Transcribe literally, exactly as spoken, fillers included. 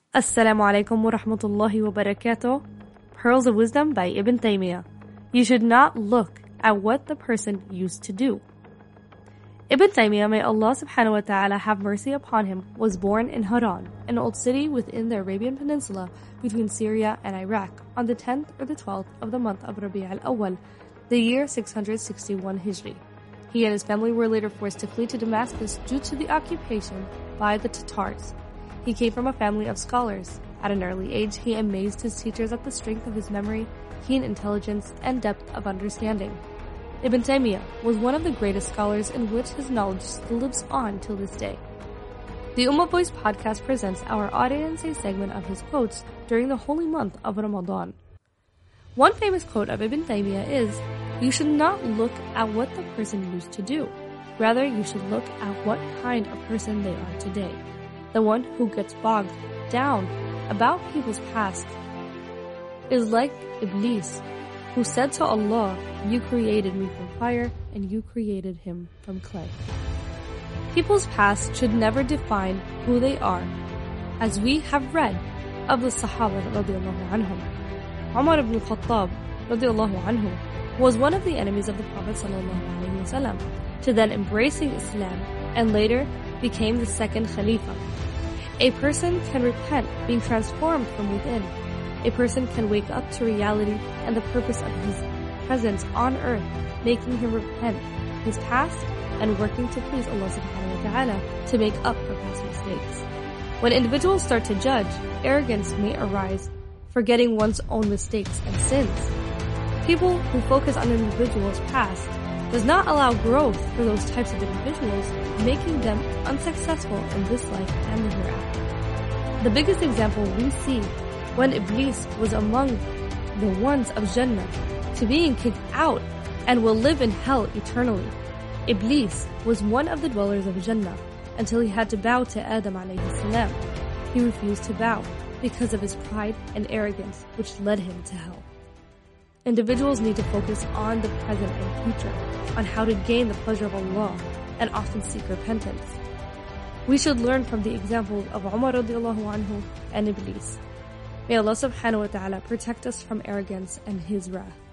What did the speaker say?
Assalamu alaikum wa rahmatullahi wa barakatuh. Pearls of Wisdom by Ibn Taymiyyah. You should not look at what the person used to do. Ibn Taymiyyah, may Allah subhanahu wa ta'ala have mercy upon him, was born in Haran, an old city within the Arabian Peninsula between Syria and Iraq, on the tenth or the twelfth of the month of Rabi' al-Awwal, the year six hundred sixty-one Hijri. He and his family were later forced to flee to Damascus due to the occupation by the Tatars. He came from a family of scholars. At an early age, he amazed his teachers at the strength of his memory, keen intelligence, and depth of understanding. Ibn Taymiyyah was one of the greatest scholars in which his knowledge still lives on till this day. The Ummah Voice podcast presents our audience a segment of his quotes during the holy month of Ramadan. One famous quote of Ibn Taymiyyah is, "You should not look at what the person used to do. Rather, you should look at what kind of person they are today. The one who gets bogged down about people's past is like Iblis, who said to Allah, 'You created me from fire, and you created him from clay.'" People's past should never define who they are, as we have read of the Sahaba radiallahu anhum. Umar ibn Khattab radiallahu anhu was one of the enemies of the Prophet sallallahu alaihi wasallam, to then embracing Islam and later became the second Khalifa. A person can repent, being transformed from within. A person can wake up to reality and the purpose of his presence on earth, making him repent his past and working to please Allah subhanahu wa ta'ala to make up for past mistakes. When individuals start to judge, arrogance may arise, forgetting one's own mistakes and sins. People who focus on an individual's past does not allow growth for those types of individuals, making them unsuccessful in this life and the hereafter. The biggest example we see when Iblis was among the ones of Jannah to being kicked out and will live in hell eternally. Iblis was one of the dwellers of Jannah until he had to bow to Adam alayhi salam. He refused to bow because of his pride and arrogance, which led him to hell. Individuals need to focus on the present and future, on how to gain the pleasure of Allah, and often seek repentance. We should learn from the examples of Umar radiallahu anhu and Iblis. May Allah subhanahu wa ta'ala protect us from arrogance and His wrath.